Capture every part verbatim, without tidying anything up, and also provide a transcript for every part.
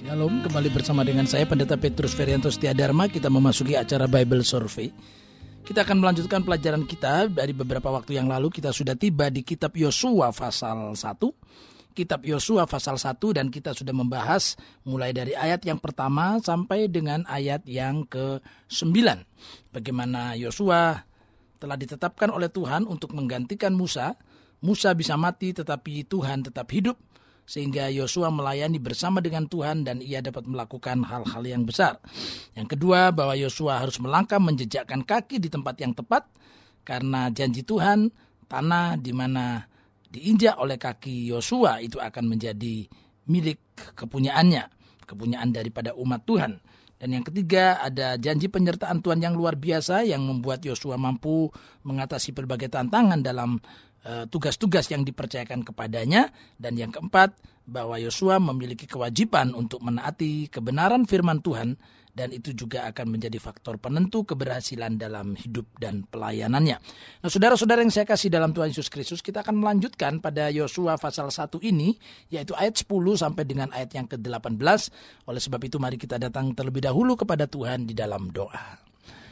Shalom, kembali bersama dengan saya Pendeta Petrus Ferianto Setiadharma. Kita memasuki acara Bible Survey. Kita akan melanjutkan pelajaran kita. Dari beberapa waktu yang lalu kita sudah tiba di kitab Yosua pasal satu. Kitab Yosua pasal satu dan kita sudah membahas mulai dari ayat yang pertama sampai dengan ayat yang ke sembilan. Bagaimana Yosua telah ditetapkan oleh Tuhan untuk menggantikan Musa. Musa bisa mati tetapi Tuhan tetap hidup. Sehingga Yosua melayani bersama dengan Tuhan dan ia dapat melakukan hal-hal yang besar. Yang kedua, bahwa Yosua harus melangkah menjejakkan kaki di tempat yang tepat. Karena janji Tuhan, tanah di mana diinjak oleh kaki Yosua itu akan menjadi milik kepunyaannya. Kepunyaan daripada umat Tuhan. Dan yang ketiga, ada janji penyertaan Tuhan yang luar biasa yang membuat Yosua mampu mengatasi berbagai tantangan dalam tugas-tugas yang dipercayakan kepadanya. Dan yang keempat, bahwa Yosua memiliki kewajiban untuk menaati kebenaran firman Tuhan dan itu juga akan menjadi faktor penentu keberhasilan dalam hidup dan pelayanannya. Nah, saudara-saudara yang saya kasih dalam Tuhan Yesus Kristus, kita akan melanjutkan pada Yosua pasal satu ini, yaitu ayat sepuluh sampai dengan ayat yang ke delapan belas. Oleh sebab itu mari kita datang terlebih dahulu kepada Tuhan di dalam doa.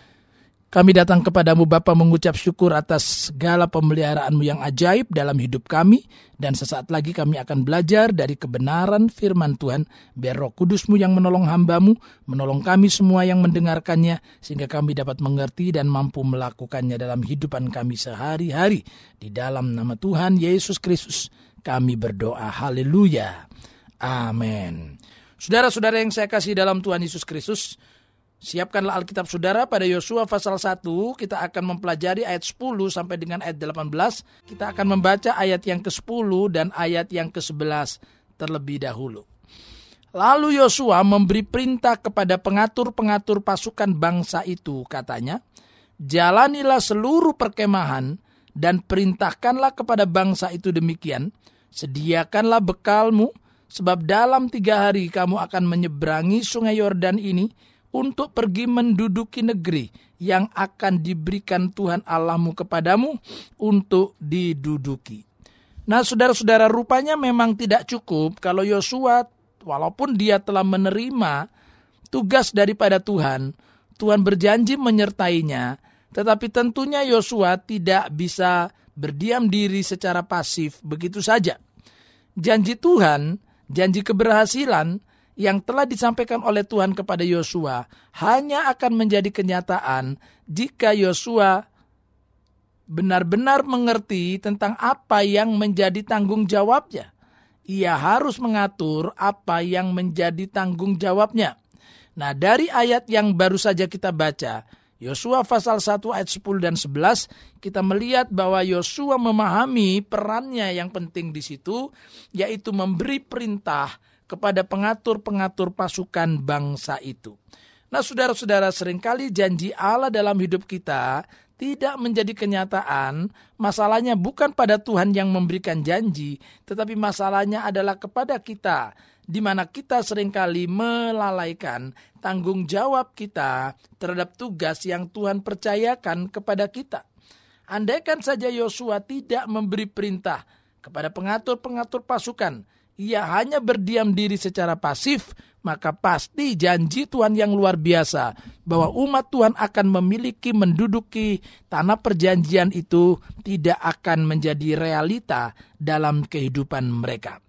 Kami datang kepadamu Bapa mengucap syukur atas segala pemeliharaan-Mu yang ajaib dalam hidup kami. Dan sesaat lagi kami akan belajar dari kebenaran firman Tuhan. Biar Roh Kudus-Mu yang menolong hamba-Mu, menolong kami semua yang mendengarkannya. Sehingga kami dapat mengerti dan mampu melakukannya dalam hidupan kami sehari-hari. Di dalam nama Tuhan Yesus Kristus kami berdoa. Haleluya. Amin. Saudara-saudara yang saya kasih dalam Tuhan Yesus Kristus, siapkanlah Alkitab saudara pada Yosua pasal satu, kita akan mempelajari ayat sepuluh sampai dengan ayat delapan belas. Kita akan membaca ayat yang ke sepuluh dan ayat yang ke sebelas terlebih dahulu. Lalu Yosua memberi perintah kepada pengatur-pengatur pasukan bangsa itu, katanya, jalanilah seluruh perkemahan dan perintahkanlah kepada bangsa itu demikian, sediakanlah bekalmu, sebab dalam tiga hari kamu akan menyeberangi sungai Yordan ini, untuk pergi menduduki negeri yang akan diberikan Tuhan Allahmu kepadamu untuk diduduki. Nah, saudara-saudara, rupanya memang tidak cukup kalau Yosua, walaupun dia telah menerima tugas daripada Tuhan, Tuhan berjanji menyertainya, tetapi tentunya Yosua tidak bisa berdiam diri secara pasif begitu saja. Janji Tuhan, janji keberhasilan yang telah disampaikan oleh Tuhan kepada Yosua hanya akan menjadi kenyataan jika Yosua benar-benar mengerti tentang apa yang menjadi tanggung jawabnya. Ia harus mengatur apa yang menjadi tanggung jawabnya. Nah, dari ayat yang baru saja kita baca, Yosua pasal satu ayat sepuluh dan sebelas, kita melihat bahwa Yosua memahami perannya yang penting di situ, yaitu memberi perintah kepada pengatur-pengatur pasukan bangsa itu. Nah, saudara-saudara, seringkali janji Allah dalam hidup kita tidak menjadi kenyataan. Masalahnya bukan pada Tuhan yang memberikan janji, tetapi masalahnya adalah kepada kita, di mana kita seringkali melalaikan tanggung jawab kita terhadap tugas yang Tuhan percayakan kepada kita. Andaikan saja Yosua tidak memberi perintah kepada pengatur-pengatur pasukan, ia hanya berdiam diri secara pasif, maka pasti janji Tuhan yang luar biasa bahwa umat Tuhan akan memiliki menduduki tanah perjanjian itu tidak akan menjadi realita dalam kehidupan mereka.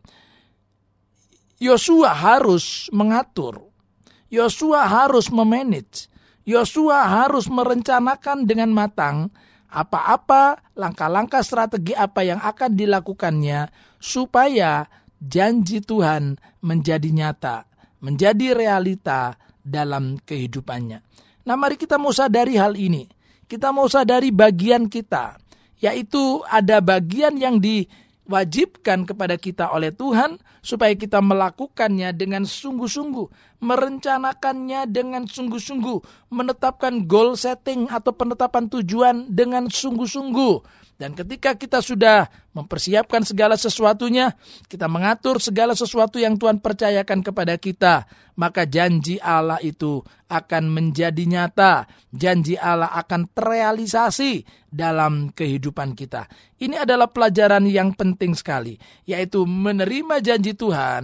Yosua harus mengatur, Yosua harus memanage, Yosua harus merencanakan dengan matang apa-apa langkah-langkah strategi apa yang akan dilakukannya supaya janji Tuhan menjadi nyata, menjadi realita dalam kehidupannya. Nah, mari kita mau sadari hal ini. Kita mau sadari bagian kita, yaitu ada bagian yang diwajibkan kepada kita oleh Tuhan supaya kita melakukannya dengan sungguh-sungguh, merencanakannya dengan sungguh-sungguh, menetapkan goal setting atau penetapan tujuan dengan sungguh-sungguh. Dan ketika kita sudah mempersiapkan segala sesuatunya, kita mengatur segala sesuatu yang Tuhan percayakan kepada kita, maka janji Allah itu akan menjadi nyata. Janji Allah akan terrealisasi dalam kehidupan kita. Ini adalah pelajaran yang penting sekali, yaitu menerima janji Tuhan,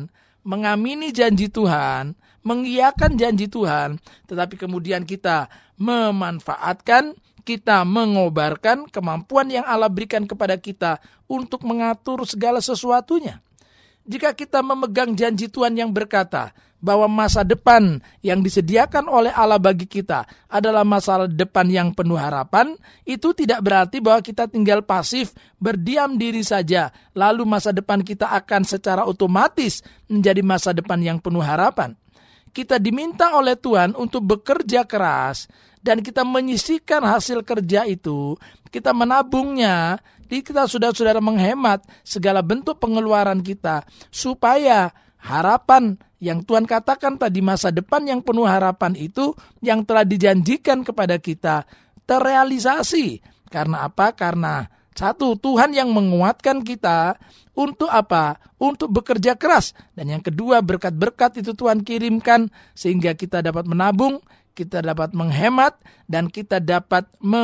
mengamini janji Tuhan, mengiyakan janji Tuhan, tetapi kemudian kita memanfaatkan, kita mengobarkan kemampuan yang Allah berikan kepada kita untuk mengatur segala sesuatunya. Jika kita memegang janji Tuhan yang berkata bahwa masa depan yang disediakan oleh Allah bagi kita adalah masa depan yang penuh harapan, itu tidak berarti bahwa kita tinggal pasif, berdiam diri saja, lalu masa depan kita akan secara otomatis menjadi masa depan yang penuh harapan. Kita diminta oleh Tuhan untuk bekerja keras, dan kita menyisihkan hasil kerja itu, kita menabungnya, kita saudara-saudara menghemat segala bentuk pengeluaran kita, supaya harapan yang Tuhan katakan tadi, masa depan yang penuh harapan itu yang telah dijanjikan kepada kita terrealisasi. Karena apa? Karena satu, Tuhan yang menguatkan kita untuk apa? Untuk bekerja keras. Dan yang kedua, berkat-berkat itu Tuhan kirimkan sehingga kita dapat menabung, kita dapat menghemat, dan kita dapat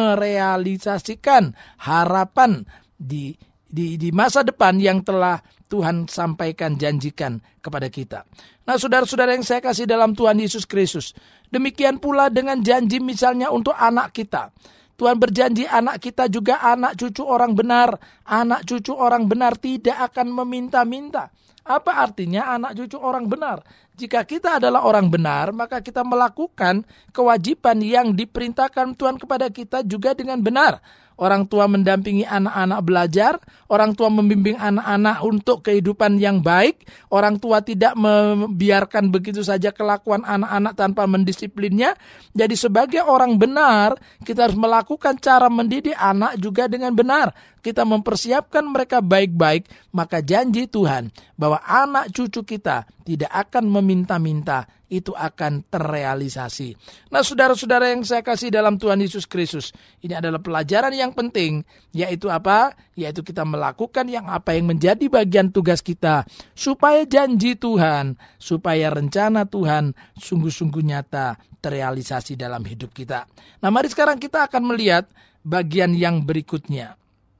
merealisasikan harapan di di di masa depan yang telah Tuhan sampaikan, janjikan kepada kita. Nah, saudara-saudara yang saya kasih dalam Tuhan Yesus Kristus, demikian pula dengan janji misalnya untuk anak kita. Tuhan berjanji anak kita juga anak cucu orang benar. Anak cucu orang benar tidak akan meminta-minta. Apa artinya anak cucu orang benar? Jika kita adalah orang benar, maka kita melakukan kewajiban yang diperintahkan Tuhan kepada kita juga dengan benar. Orang tua mendampingi anak-anak belajar, orang tua membimbing anak-anak untuk kehidupan yang baik, orang tua tidak membiarkan begitu saja kelakuan anak-anak tanpa mendisiplinnya. Jadi sebagai orang benar, kita harus melakukan cara mendidik anak juga dengan benar. Kita mempersiapkan mereka baik-baik, maka janji Tuhan bahwa anak cucu kita tidak akan meminta-minta, itu akan terrealisasi. Nah, saudara-saudara yang saya kasih dalam Tuhan Yesus Kristus, ini adalah pelajaran yang penting, yaitu apa? Yaitu kita melakukan yang apa yang menjadi bagian tugas kita, supaya janji Tuhan, supaya rencana Tuhan sungguh-sungguh nyata terrealisasi dalam hidup kita. Nah, mari sekarang kita akan melihat bagian yang berikutnya.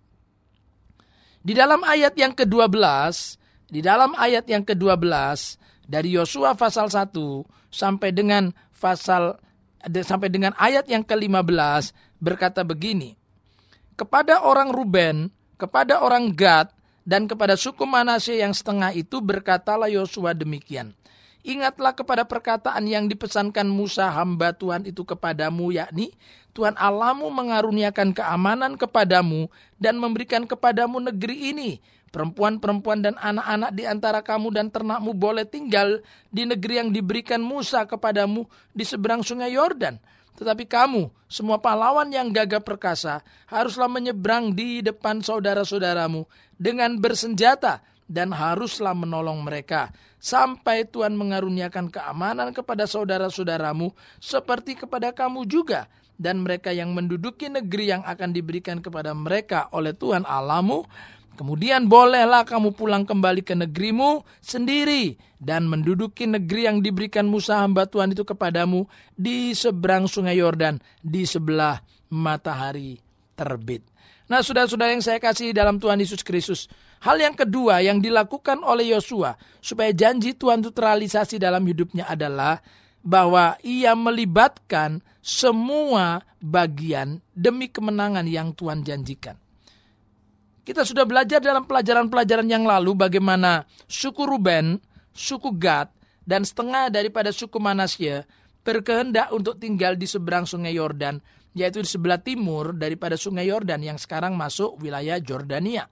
Di dalam ayat yang kedua belas, di dalam ayat yang kedua belas dari Yosua pasal satu sampai dengan pasal sampai dengan ayat yang kelima belas berkata begini. Kepada orang Ruben, kepada orang Gad, dan kepada suku Manasye yang setengah itu berkatalah Yosua demikian. Ingatlah kepada perkataan yang dipesankan Musa hamba Tuhan itu kepadamu, yakni Tuhan Allahmu mengaruniakan keamanan kepadamu dan memberikan kepadamu negeri ini. Perempuan-perempuan dan anak-anak di antara kamu dan ternakmu boleh tinggal di negeri yang diberikan Musa kepadamu di seberang sungai Yordan. Tetapi kamu, semua pahlawan yang gagah perkasa, haruslah menyeberang di depan saudara-saudaramu dengan bersenjata dan haruslah menolong mereka. Sampai Tuhan mengaruniakan keamanan kepada saudara-saudaramu seperti kepada kamu juga. Dan mereka yang menduduki negeri yang akan diberikan kepada mereka oleh Tuhan Allahmu, kemudian bolehlah kamu pulang kembali ke negerimu sendiri dan menduduki negeri yang diberikan Musa hamba Tuhan itu kepadamu di seberang sungai Yordan, di sebelah matahari terbit. Nah, saudara-saudara yang saya kasih dalam Tuhan Yesus Kristus, hal yang kedua yang dilakukan oleh Yosua supaya janji Tuhan itu terrealisasi dalam hidupnya adalah bahwa ia melibatkan semua bagian demi kemenangan yang Tuhan janjikan. Kita sudah belajar dalam pelajaran-pelajaran yang lalu bagaimana suku Ruben, suku Gad, dan setengah daripada suku Manasye berkehendak untuk tinggal di seberang sungai Yordan, yaitu di sebelah timur daripada sungai Yordan yang sekarang masuk wilayah Jordania.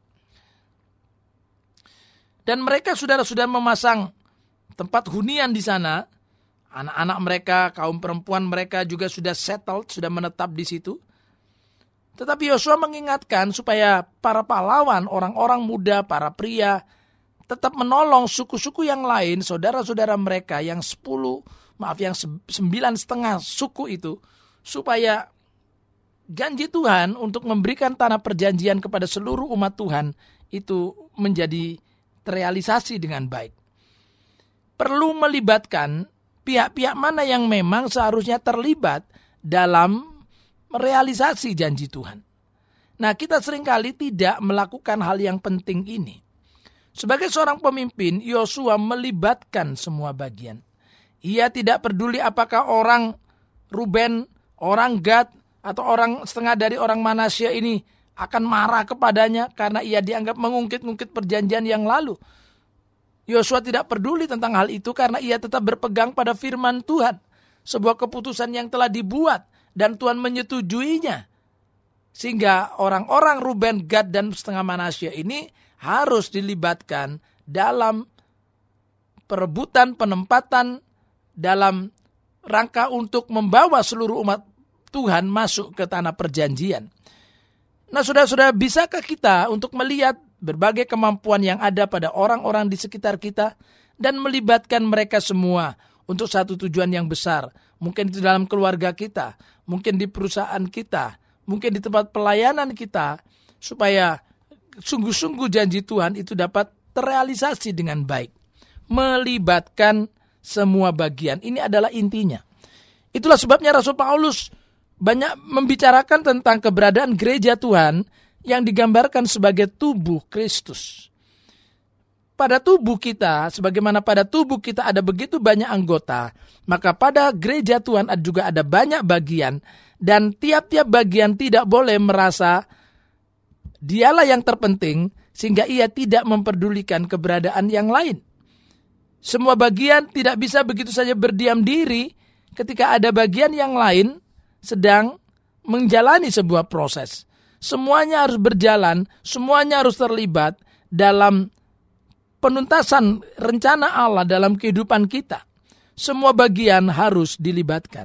Dan mereka saudara-saudara memasang tempat hunian di sana. Anak-anak mereka, kaum perempuan mereka juga sudah settled, sudah menetap di situ. Tetapi Yosua mengingatkan supaya para pahlawan, orang-orang muda, para pria tetap menolong suku-suku yang lain, saudara-saudara mereka yang sepuluh, maaf yang sembilan setengah suku itu, supaya janji Tuhan untuk memberikan tanah perjanjian kepada seluruh umat Tuhan itu menjadi terrealisasi dengan baik. Perlu melibatkan pihak-pihak mana yang memang seharusnya terlibat dalam realisasi janji Tuhan. Nah, kita seringkali tidak melakukan hal yang penting ini. Sebagai seorang pemimpin, Yosua melibatkan semua bagian. Ia tidak peduli apakah orang Ruben, orang Gad, atau orang setengah dari orang Manasya ini akan marah kepadanya karena ia dianggap mengungkit-ungkit perjanjian yang lalu. Yosua tidak peduli tentang hal itu karena ia tetap berpegang pada firman Tuhan. Sebuah keputusan yang telah dibuat dan Tuhan menyetujuinya. Sehingga orang-orang Ruben, Gad, dan setengah Manasya ini harus dilibatkan dalam perebutan penempatan dalam rangka untuk membawa seluruh umat Tuhan masuk ke tanah perjanjian. Nah, saudara-saudara, bisakah kita untuk melihat berbagai kemampuan yang ada pada orang-orang di sekitar kita dan melibatkan mereka semua untuk satu tujuan yang besar? Mungkin di dalam keluarga kita, mungkin di perusahaan kita, mungkin di tempat pelayanan kita, supaya sungguh-sungguh janji Tuhan itu dapat terrealisasi dengan baik. Melibatkan semua bagian, ini adalah intinya. Itulah sebabnya Rasul Paulus banyak membicarakan tentang keberadaan gereja Tuhan yang digambarkan sebagai tubuh Kristus. Pada tubuh kita, sebagaimana pada tubuh kita ada begitu banyak anggota, maka pada gereja Tuhan juga ada banyak bagian, dan tiap-tiap bagian tidak boleh merasa dialah yang terpenting, sehingga ia tidak memperdulikan keberadaan yang lain. Semua bagian tidak bisa begitu saja berdiam diri ketika ada bagian yang lain sedang menjalani sebuah proses. Semuanya harus berjalan, semuanya harus terlibat dalam penuntasan rencana Allah dalam kehidupan kita. Semua bagian harus dilibatkan.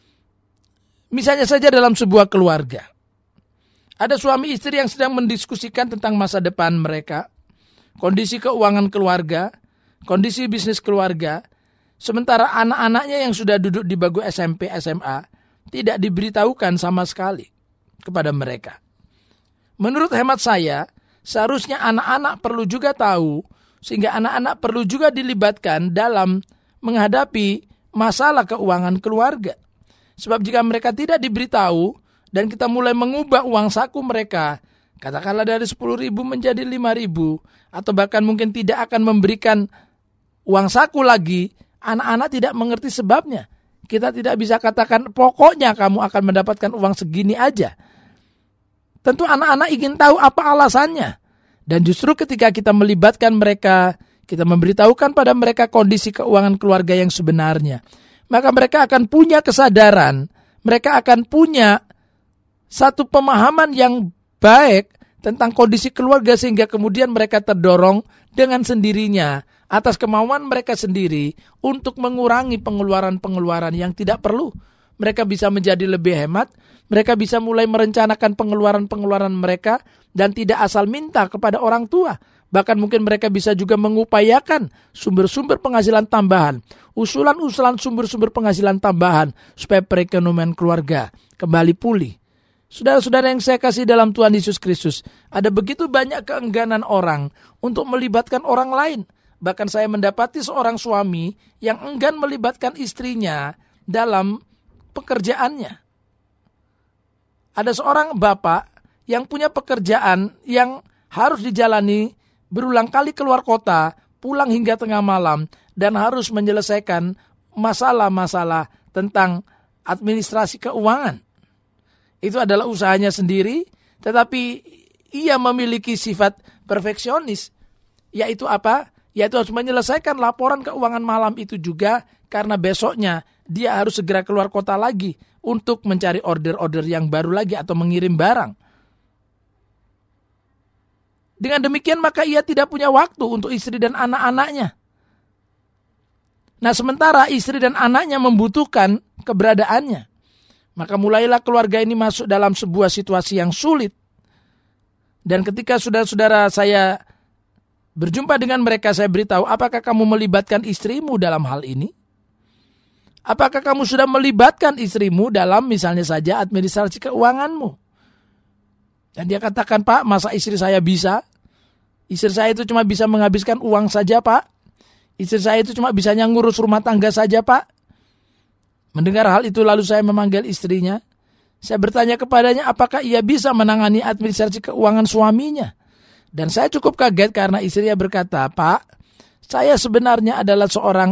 Misalnya saja dalam sebuah keluarga. Ada suami istri yang sedang mendiskusikan tentang masa depan mereka, kondisi keuangan keluarga, kondisi bisnis keluarga, sementara anak-anaknya yang sudah duduk di bangku S M P, S M A tidak diberitahukan sama sekali kepada mereka. Menurut hemat saya, seharusnya anak-anak perlu juga tahu, sehingga anak-anak perlu juga dilibatkan dalam menghadapi masalah keuangan keluarga. Sebab jika mereka tidak diberitahu dan kita mulai mengubah uang saku mereka, katakanlah dari sepuluh ribu menjadi lima ribu, atau bahkan mungkin tidak akan memberikan uang saku lagi, anak-anak tidak mengerti sebabnya. Kita tidak bisa katakan pokoknya kamu akan mendapatkan uang segini aja. Tentu anak-anak ingin tahu apa alasannya. Dan justru ketika kita melibatkan mereka, kita memberitahukan pada mereka kondisi keuangan keluarga yang sebenarnya, maka mereka akan punya kesadaran, mereka akan punya satu pemahaman yang baik tentang kondisi keluarga, sehingga kemudian mereka terdorong dengan sendirinya atas kemauan mereka sendiri untuk mengurangi pengeluaran-pengeluaran yang tidak perlu. Mereka bisa menjadi lebih hemat, mereka bisa mulai merencanakan pengeluaran-pengeluaran mereka dan tidak asal minta kepada orang tua. Bahkan mungkin mereka bisa juga mengupayakan sumber-sumber penghasilan tambahan, usulan-usulan sumber-sumber penghasilan tambahan supaya perekonomian keluarga kembali pulih. Saudara-saudara yang saya kasih dalam Tuhan Yesus Kristus, ada begitu banyak keengganan orang untuk melibatkan orang lain. Bahkan saya mendapati seorang suami yang enggan melibatkan istrinya dalam pekerjaannya. Ada seorang bapak yang punya pekerjaan yang harus dijalani, berulang kali keluar kota, pulang hingga tengah malam, dan harus menyelesaikan masalah-masalah tentang administrasi keuangan. Itu adalah usahanya sendiri, tetapi ia memiliki sifat perfeksionis. Yaitu apa? Yaitu harus menyelesaikan laporan keuangan malam itu juga, karena besoknya dia harus segera keluar kota lagi untuk mencari order-order yang baru lagi atau mengirim barang. Dengan demikian maka ia tidak punya waktu untuk istri dan anak-anaknya. Nah, sementara istri dan anaknya membutuhkan keberadaannya, maka mulailah keluarga ini masuk dalam sebuah situasi yang sulit. Dan ketika saudara-saudara saya berjumpa dengan mereka, saya beritahu, apakah kamu melibatkan istrimu dalam hal ini? Apakah kamu sudah melibatkan istrimu dalam misalnya saja administrasi keuanganmu? Dan dia katakan, Pak, masa istri saya bisa? Istri saya itu cuma bisa menghabiskan uang saja, Pak. Istri saya itu cuma bisanya ngurus rumah tangga saja, Pak. Mendengar hal itu lalu saya memanggil istrinya. Saya bertanya kepadanya apakah ia bisa menangani administrasi keuangan suaminya. Dan saya cukup kaget karena istrinya berkata, "Pak, saya sebenarnya adalah seorang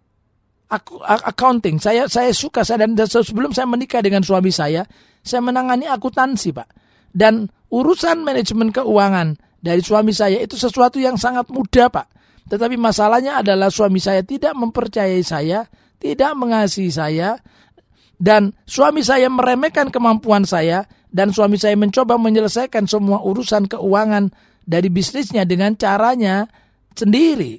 accounting. Saya saya suka saya dan sebelum saya menikah dengan suami saya, saya menangani akuntansi, Pak. Dan urusan manajemen keuangan dari suami saya itu sesuatu yang sangat mudah, Pak. Tetapi masalahnya adalah suami saya tidak mempercayai saya, tidak mengasihi saya, dan suami saya meremehkan kemampuan saya, dan suami saya mencoba menyelesaikan semua urusan keuangan dari bisnisnya dengan caranya sendiri.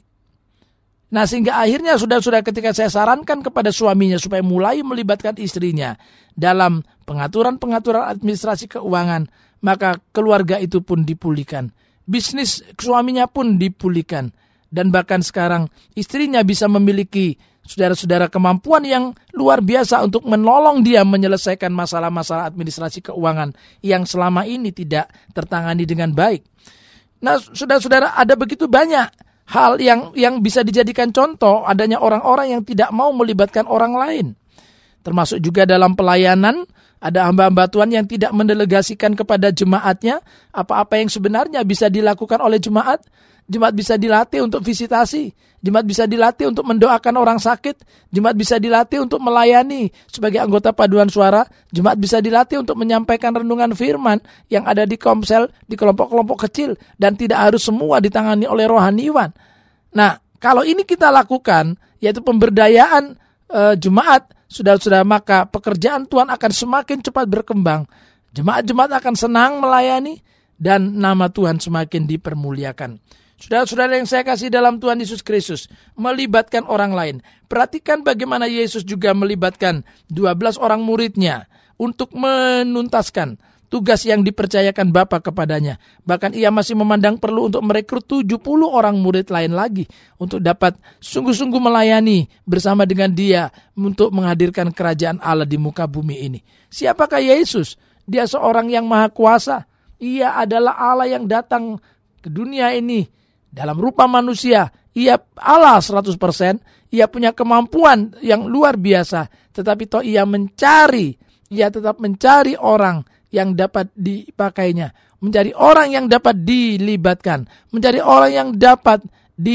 Nah, sehingga akhirnya sudah-sudah ketika saya sarankan kepada suaminya supaya mulai melibatkan istrinya dalam pengaturan-pengaturan administrasi keuangan, maka keluarga itu pun dipulihkan. Bisnis suaminya pun dipulihkan. Dan bahkan sekarang istrinya bisa memiliki saudara-saudara kemampuan yang luar biasa untuk menolong dia menyelesaikan masalah-masalah administrasi keuangan yang selama ini tidak tertangani dengan baik. Nah, saudara-saudara, ada begitu banyak hal yang yang bisa dijadikan contoh adanya orang-orang yang tidak mau melibatkan orang lain. Termasuk juga dalam pelayanan, ada hamba-hamba Tuhan yang tidak mendelegasikan kepada jemaatnya apa-apa yang sebenarnya bisa dilakukan oleh jemaat. Jemaat bisa dilatih untuk visitasi, jemaat bisa dilatih untuk mendoakan orang sakit, jemaat bisa dilatih untuk melayani sebagai anggota paduan suara, jemaat bisa dilatih untuk menyampaikan renungan firman yang ada di komsel, di kelompok-kelompok kecil, dan tidak harus semua ditangani oleh rohaniwan. Nah, kalau ini kita lakukan, yaitu pemberdayaan e, jemaat, sudah-sudah maka pekerjaan Tuhan akan semakin cepat berkembang. Jemaat-jemaat akan senang melayani, dan nama Tuhan semakin dipermuliakan. Saudara-saudara yang saya kasih dalam Tuhan Yesus Kristus, melibatkan orang lain. Perhatikan bagaimana Yesus juga melibatkan dua belas orang muridnya untuk menuntaskan tugas yang dipercayakan Bapa kepadanya. Bahkan ia masih memandang perlu untuk merekrut tujuh puluh orang murid lain lagi untuk dapat sungguh-sungguh melayani bersama dengan dia untuk menghadirkan kerajaan Allah di muka bumi ini. Siapakah Yesus? Dia seorang yang maha kuasa. Ia adalah Allah yang datang ke dunia ini dalam rupa manusia. Ia Allah seratus persen, ia punya kemampuan yang luar biasa. Tetapi toh ia mencari, ia tetap mencari orang yang dapat dipakainya. Mencari orang yang dapat dilibatkan. Mencari orang yang dapat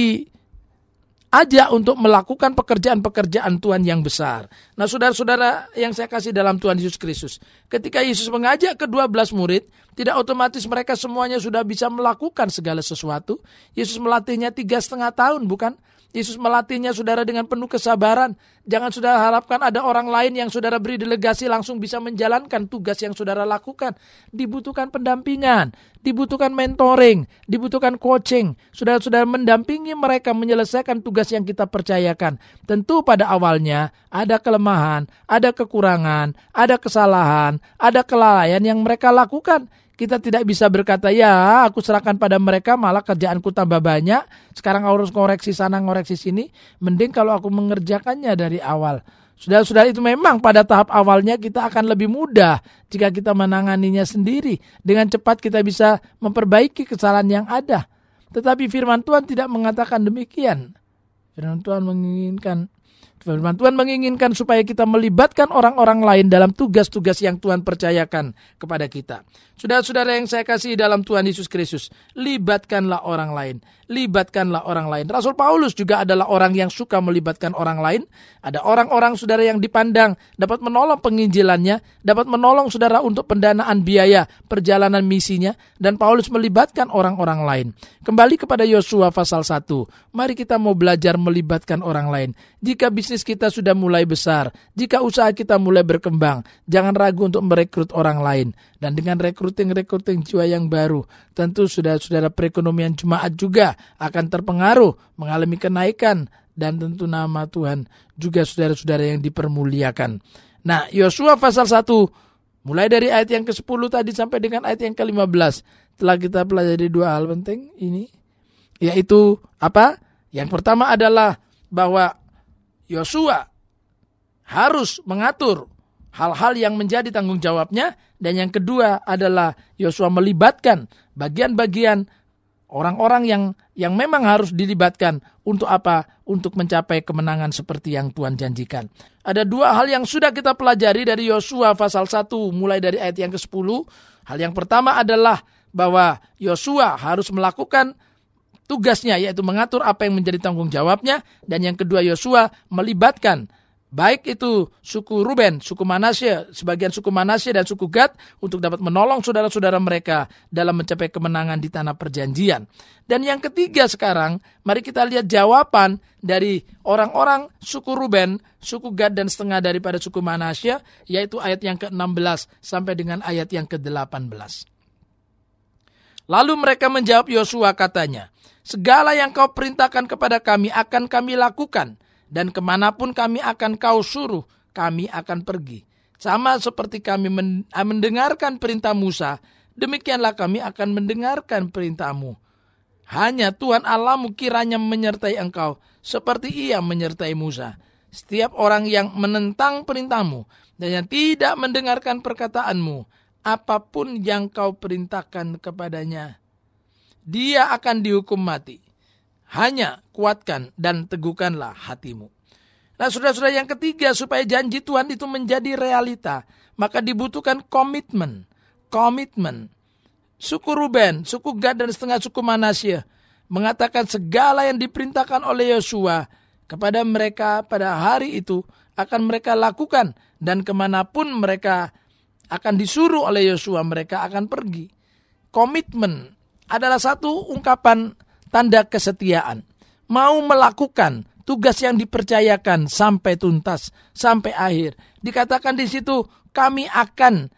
diajak untuk melakukan pekerjaan-pekerjaan Tuhan yang besar. Nah, saudara-saudara yang saya kasih dalam Tuhan Yesus Kristus, ketika Yesus mengajak kedua belas murid, tidak otomatis mereka semuanya sudah bisa melakukan segala sesuatu. Yesus melatihnya tiga setengah tahun, bukan? Yesus melatihnya saudara dengan penuh kesabaran. Jangan saudara harapkan ada orang lain yang saudara beri delegasi langsung bisa menjalankan tugas yang saudara lakukan. Dibutuhkan pendampingan, dibutuhkan mentoring, dibutuhkan coaching. Saudara-saudara mendampingi mereka menyelesaikan tugas yang kita percayakan. Tentu pada awalnya ada kelemahan, ada kekurangan, ada kesalahan, ada kelalaian yang mereka lakukan. Kita tidak bisa berkata, ya aku serahkan pada mereka malah kerjaanku tambah banyak. Sekarang harus ngoreksi sana, ngoreksi sini. Mending kalau aku mengerjakannya dari awal. Saudara-saudara, itu memang pada tahap awalnya kita akan lebih mudah jika kita menanganinya sendiri. Dengan cepat kita bisa memperbaiki kesalahan yang ada. Tetapi firman Tuhan tidak mengatakan demikian. Firman Tuhan menginginkan Firman Tuhan menginginkan supaya kita melibatkan orang-orang lain dalam tugas-tugas yang Tuhan percayakan kepada kita. Saudara-saudara yang saya kasih dalam Tuhan Yesus Kristus, libatkanlah orang lain. Libatkanlah orang lain. Rasul Paulus juga adalah orang yang suka melibatkan orang lain. Ada orang-orang saudara yang dipandang dapat menolong penginjilannya, dapat menolong saudara untuk pendanaan biaya perjalanan misinya, dan Paulus melibatkan orang-orang lain. Kembali kepada Yosua pasal satu. Mari kita mau belajar melibatkan orang lain. Jika bisnis kita sudah mulai besar, jika usaha kita mulai berkembang, jangan ragu untuk merekrut orang lain. Dan dengan rekruting-rekruting jiwa yang baru, tentu saudara-saudara perekonomian jemaat juga akan terpengaruh, mengalami kenaikan, dan tentu nama Tuhan juga saudara-saudara yang dipermuliakan. Nah, Yosua pasal satu, mulai dari ayat yang kesepuluh tadi sampai dengan ayat yang kelima belas, telah kita pelajari dua hal penting ini, yaitu apa? Yang pertama adalah bahwa Yosua harus mengatur hal-hal yang menjadi tanggung jawabnya, dan yang kedua adalah Yosua melibatkan bagian-bagian orang-orang yang yang memang harus dilibatkan untuk apa? Untuk mencapai kemenangan seperti yang Tuhan janjikan. Ada dua hal yang sudah kita pelajari dari Yosua pasal satu mulai dari ayat yang kesepuluh. Hal yang pertama adalah bahwa Yosua harus melakukan tugasnya, yaitu mengatur apa yang menjadi tanggung jawabnya. Dan yang kedua, Yosua melibatkan baik itu suku Ruben, suku Manasye, sebagian suku Manasye dan suku Gad untuk dapat menolong saudara-saudara mereka dalam mencapai kemenangan di tanah perjanjian. Dan yang ketiga sekarang, mari kita lihat jawaban dari orang-orang suku Ruben, suku Gad dan setengah daripada suku Manasye, yaitu ayat yang ke enam belas sampai dengan ayat yang ke delapan belas. Lalu mereka menjawab Yosua, katanya, segala yang kau perintahkan kepada kami akan kami lakukan, dan kemanapun kami akan kau suruh, kami akan pergi. Sama seperti kami mendengarkan perintah Musa, demikianlah kami akan mendengarkan perintahmu. Hanya Tuhan Allahmu kiranya menyertai engkau, seperti ia menyertai Musa. Setiap orang yang menentang perintahmu, dan yang tidak mendengarkan perkataanmu, apapun yang kau perintahkan kepadanya, dia akan dihukum mati. Hanya kuatkan dan teguhkanlah hatimu. Nah, saudara-saudara, yang ketiga, supaya janji Tuhan itu menjadi realita, maka dibutuhkan komitmen. Komitmen. Suku Ruben, suku Gad dan setengah suku Manasye mengatakan segala yang diperintahkan oleh Yosua kepada mereka pada hari itu akan mereka lakukan, dan kemanapun mereka akan disuruh oleh Yosua, mereka akan pergi. Komitmen adalah satu ungkapan tanda kesetiaan. Mau melakukan tugas yang dipercayakan sampai tuntas, sampai akhir. Dikatakan di situ, kami akan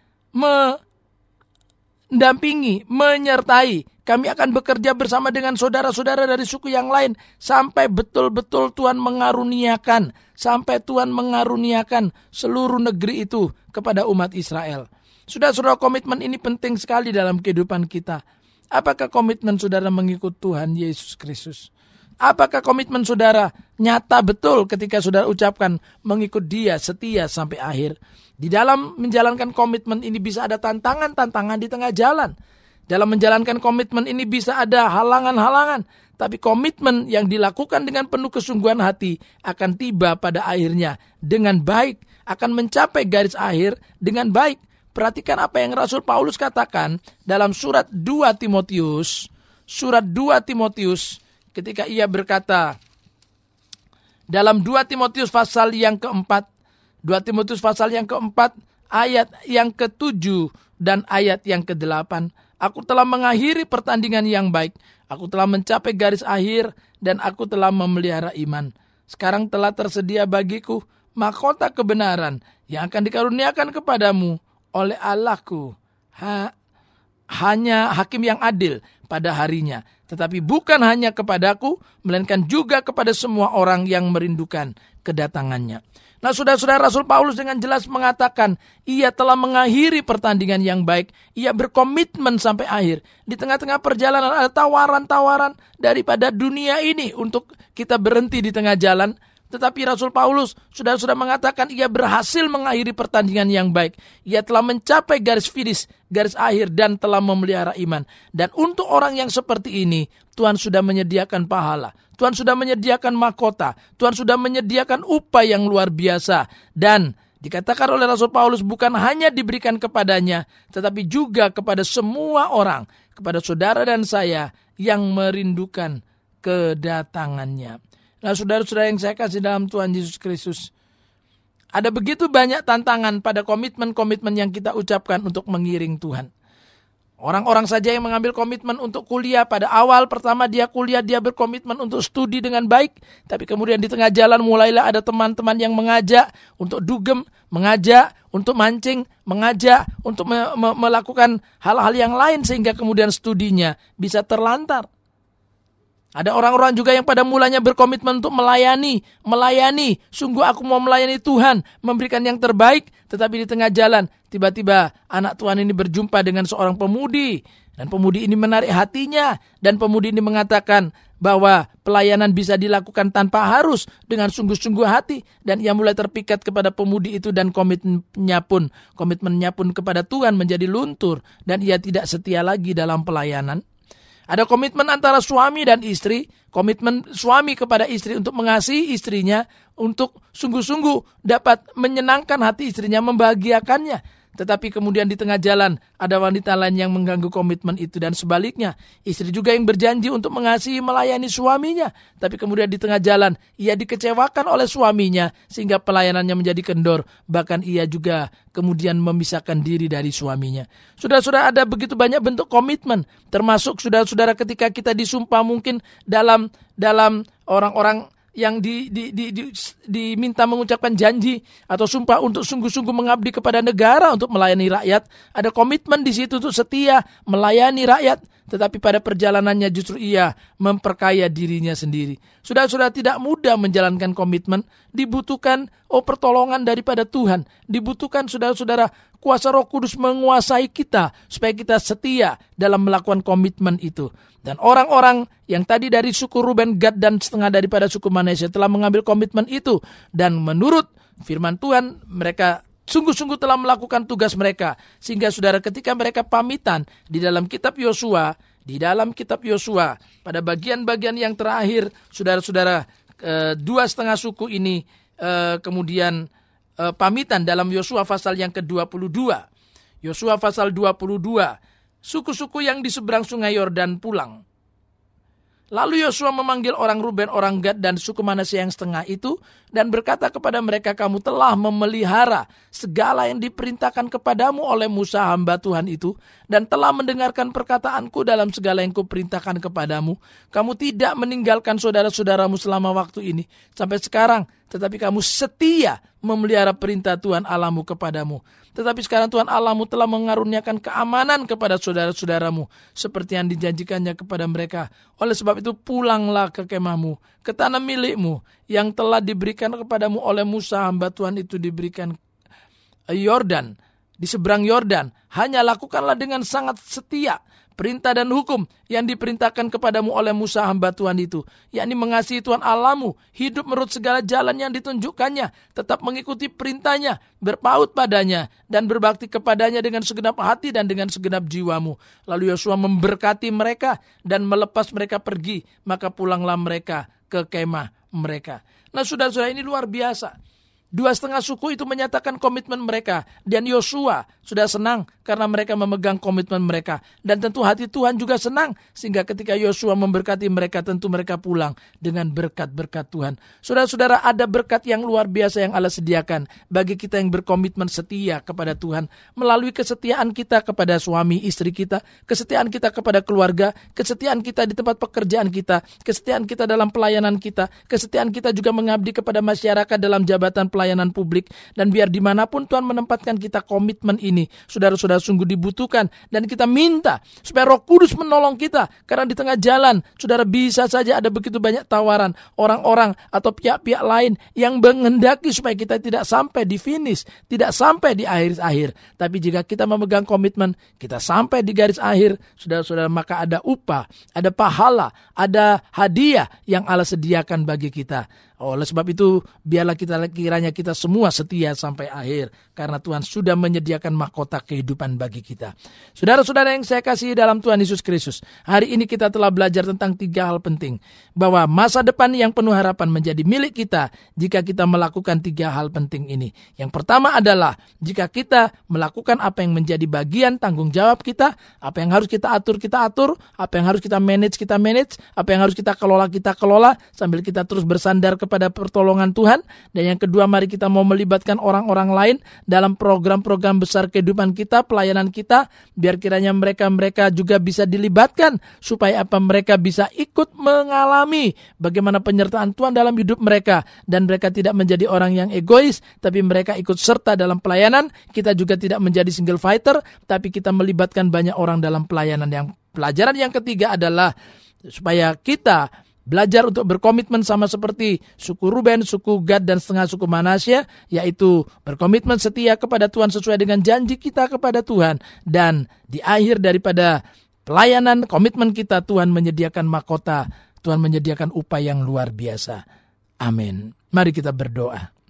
mendampingi, menyertai. Kami akan bekerja bersama dengan saudara-saudara dari suku yang lain sampai betul-betul Tuhan mengaruniakan, sampai Tuhan mengaruniakan seluruh negeri itu kepada umat Israel. Saudara-saudara, komitmen ini penting sekali dalam kehidupan kita. Apakah komitmen saudara mengikut Tuhan Yesus Kristus? Apakah komitmen saudara nyata betul ketika saudara ucapkan mengikut Dia setia sampai akhir? Di dalam menjalankan komitmen ini bisa ada tantangan-tantangan di tengah jalan. Dalam menjalankan komitmen ini bisa ada halangan-halangan. Tapi komitmen yang dilakukan dengan penuh kesungguhan hati akan tiba pada akhirnya dengan baik. Akan mencapai garis akhir dengan baik. Perhatikan apa yang Rasul Paulus katakan dalam surat dua Timotius. Surat dua Timotius ketika ia berkata dalam dua Timotius pasal yang keempat. dua Timotius pasal yang keempat ayat yang ketujuh dan ayat yang kedelapan. Aku telah mengakhiri pertandingan yang baik. Aku telah mencapai garis akhir dan aku telah memelihara iman. Sekarang telah tersedia bagiku mahkota kebenaran yang akan dikaruniakan kepadamu oleh Allahku, ha, hanya hakim yang adil pada harinya. Tetapi bukan hanya kepadaku, melainkan juga kepada semua orang yang merindukan kedatangannya. Nah, saudara-saudara, Rasul Paulus dengan jelas mengatakan, ia telah mengakhiri pertandingan yang baik. Ia berkomitmen sampai akhir. Di tengah-tengah perjalanan ada tawaran-tawaran daripada dunia ini untuk kita berhenti di tengah jalan. Tetapi Rasul Paulus sudah-sudah mengatakan ia berhasil mengakhiri pertandingan yang baik. Ia telah mencapai garis finish, garis akhir dan telah memelihara iman. Dan untuk orang yang seperti ini, Tuhan sudah menyediakan pahala. Tuhan sudah menyediakan mahkota. Tuhan sudah menyediakan upah yang luar biasa. Dan dikatakan oleh Rasul Paulus bukan hanya diberikan kepadanya, tetapi juga kepada semua orang, kepada saudara dan saya yang merindukan kedatangannya. Nah, saudara-saudara yang saya kasih dalam Tuhan Yesus Kristus, ada begitu banyak tantangan pada komitmen-komitmen yang kita ucapkan untuk mengiring Tuhan. Orang-orang saja yang mengambil komitmen untuk kuliah, pada awal pertama dia kuliah, dia berkomitmen untuk studi dengan baik, tapi kemudian di tengah jalan mulailah ada teman-teman yang mengajak untuk dugem, mengajak untuk mancing, mengajak untuk me- me- melakukan hal-hal yang lain sehingga kemudian studinya bisa terlantar. Ada orang-orang juga yang pada mulanya berkomitmen untuk melayani, melayani, sungguh aku mau melayani Tuhan, memberikan yang terbaik, tetapi di tengah jalan, tiba-tiba anak Tuhan ini berjumpa dengan seorang pemudi, dan pemudi ini menarik hatinya, dan pemudi ini mengatakan bahwa pelayanan bisa dilakukan tanpa harus, dengan sungguh-sungguh hati, dan ia mulai terpikat kepada pemudi itu, dan komitmennya pun, komitmennya pun kepada Tuhan menjadi luntur, dan ia tidak setia lagi dalam pelayanan. Ada komitmen antara suami dan istri, komitmen suami kepada istri untuk mengasihi istrinya, untuk sungguh-sungguh dapat menyenangkan hati istrinya, membahagiakannya. tetapi kemudian di tengah jalan ada wanita lain yang mengganggu komitmen itu, dan sebaliknya istri juga yang berjanji untuk mengasihi melayani suaminya, tapi kemudian di tengah jalan ia dikecewakan oleh suaminya sehingga pelayanannya menjadi kendor, bahkan ia juga kemudian memisahkan diri dari suaminya. Saudara-saudara, ada begitu banyak bentuk komitmen, termasuk saudara-saudara ketika kita disumpah mungkin dalam dalam orang-orang yang di, di, di, di, diminta mengucapkan janji atau sumpah untuk sungguh-sungguh mengabdi kepada negara untuk melayani rakyat. Ada komitmen di situ untuk setia melayani rakyat, tetapi pada perjalanannya justru ia memperkaya dirinya sendiri. Saudara-saudara, tidak mudah menjalankan komitmen. Dibutuhkan oh pertolongan daripada Tuhan. Dibutuhkan saudara-saudara kuasa Roh Kudus menguasai kita supaya kita setia dalam melakukan komitmen itu. Dan orang-orang yang tadi dari suku Ruben, Gad, dan setengah daripada suku Manasye telah mengambil komitmen itu. Dan menurut firman Tuhan, mereka sungguh-sungguh telah melakukan tugas mereka. Sehingga saudara, ketika mereka pamitan di dalam kitab Yosua, di dalam kitab Yosua, pada bagian-bagian yang terakhir, saudara-saudara, eh, dua setengah suku ini eh, kemudian eh, pamitan dalam Yosua pasal yang ke dua puluh dua. Yosua pasal dua puluh dua. Suku-suku yang di seberang sungai Yordan pulang. Lalu Yosua memanggil orang Ruben, orang Gad, dan suku Manasye yang setengah itu, dan berkata kepada mereka, kamu telah memelihara segala yang diperintahkan kepadamu oleh Musa hamba Tuhan itu, dan telah mendengarkan perkataanku dalam segala yang kuperintahkan kepadamu. Kamu tidak meninggalkan saudara-saudaramu selama waktu ini sampai sekarang, tetapi kamu setia memelihara perintah Tuhan Allahmu kepadamu. Tetapi sekarang Tuhan Allahmu telah mengaruniakan keamanan kepada saudara-saudaramu seperti yang dijanjikannya kepada mereka. Oleh sebab itu pulanglah ke kemahmu, ke tanah milikmu yang telah diberikan kepadamu oleh Musa hamba Tuhan itu diberikan Yordan, di seberang Yordan. Hanya lakukanlah dengan sangat setia perintah dan hukum yang diperintahkan kepadamu oleh Musa hamba Tuhan itu, yakni mengasihi Tuhan Allahmu, hidup menurut segala jalan yang ditunjukkannya, tetap mengikuti perintahnya, berpaut padanya, dan berbakti kepadanya dengan segenap hati dan dengan segenap jiwamu. Lalu Yosua memberkati mereka dan melepas mereka pergi, maka pulanglah mereka ke kemah mereka. Nah, saudara-saudara, ini luar biasa. Dua setengah suku itu menyatakan komitmen mereka. Dan Yosua sudah senang karena mereka memegang komitmen mereka. Dan tentu hati Tuhan juga senang. Sehingga ketika Yosua memberkati mereka, tentu mereka pulang dengan berkat-berkat Tuhan. Saudara-saudara, ada berkat yang luar biasa yang Allah sediakan bagi kita yang berkomitmen setia kepada Tuhan. Melalui kesetiaan kita kepada suami istri kita, kesetiaan kita kepada keluarga, kesetiaan kita di tempat pekerjaan kita, kesetiaan kita dalam pelayanan kita, kesetiaan kita juga mengabdi kepada masyarakat dalam jabatan pelayanan publik. Dan biar dimanapun Tuhan menempatkan kita, komitmen ini saudara-saudara sungguh dibutuhkan. Dan kita minta supaya Roh Kudus menolong kita, karena di tengah jalan saudara bisa saja ada begitu banyak tawaran orang-orang atau pihak-pihak lain yang menghendaki supaya kita tidak sampai di finish, tidak sampai di akhir-akhir. Tapi jika kita memegang komitmen, kita sampai di garis akhir, saudara-saudara, maka ada upah, ada pahala, ada hadiah yang Allah sediakan bagi kita. Oleh sebab itu, biarlah kita kiranya kita semua setia sampai akhir, karena Tuhan sudah menyediakan mahkota kehidupan bagi kita. Saudara-saudara yang saya kasihi dalam Tuhan Yesus Kristus, hari ini kita telah belajar tentang tiga hal penting, bahwa masa depan yang penuh harapan menjadi milik kita jika kita melakukan tiga hal penting ini. Yang pertama adalah jika kita melakukan apa yang menjadi bagian tanggung jawab kita, apa yang harus kita atur, kita atur, apa yang harus kita manage, kita manage, apa yang harus kita kelola, kita kelola, sambil kita terus bersandar ke pada pertolongan Tuhan. Dan yang kedua, mari kita mau melibatkan orang-orang lain dalam program-program besar kehidupan kita, pelayanan kita, biar kiranya mereka-mereka juga bisa dilibatkan, supaya apa, mereka bisa ikut mengalami bagaimana penyertaan Tuhan dalam hidup mereka, dan mereka tidak menjadi orang yang egois, tapi mereka ikut serta dalam pelayanan. Kita juga tidak menjadi single fighter, tapi kita melibatkan banyak orang dalam pelayanan. Yang pelajaran yang ketiga adalah supaya kita belajar untuk berkomitmen sama seperti suku Ruben, suku Gad, dan setengah suku Manasye, yaitu berkomitmen setia kepada Tuhan sesuai dengan janji kita kepada Tuhan. Dan di akhir daripada pelayanan, komitmen kita, Tuhan menyediakan mahkota, Tuhan menyediakan upah yang luar biasa. Amin. Mari kita berdoa.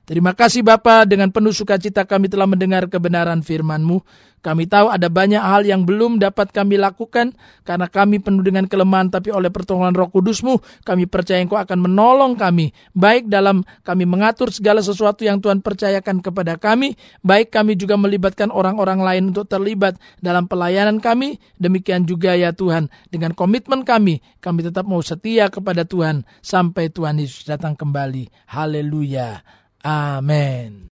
Terima kasih Bapa, dengan penuh sukacita kami telah mendengar kebenaran firman-Mu. Kami tahu ada banyak hal yang belum dapat kami lakukan karena kami penuh dengan kelemahan, tapi oleh pertolongan Roh Kudus-Mu kami percaya Engkau akan menolong kami, baik dalam kami mengatur segala sesuatu yang Tuhan percayakan kepada kami, baik kami juga melibatkan orang-orang lain untuk terlibat dalam pelayanan kami. Demikian juga ya Tuhan, dengan komitmen kami, kami tetap mau setia kepada Tuhan sampai Tuhan Yesus datang kembali. Haleluya. Amin.